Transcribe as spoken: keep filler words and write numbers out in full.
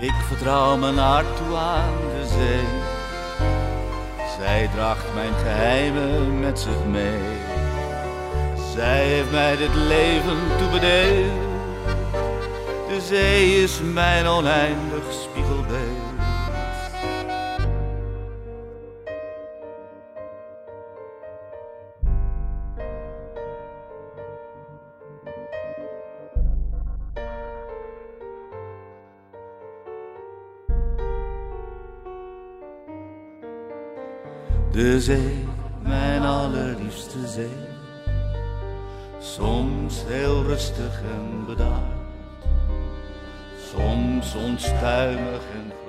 Ik vertrouw mijn hart toe aan de zee. Zij draagt mijn geheimen met zich mee. Zij heeft mij dit leven toebedeeld. De zee is mijn oneindig spiegelbeeld. De zee, mijn allerliefste zee, soms heel rustig en bedaard, soms onstuimig en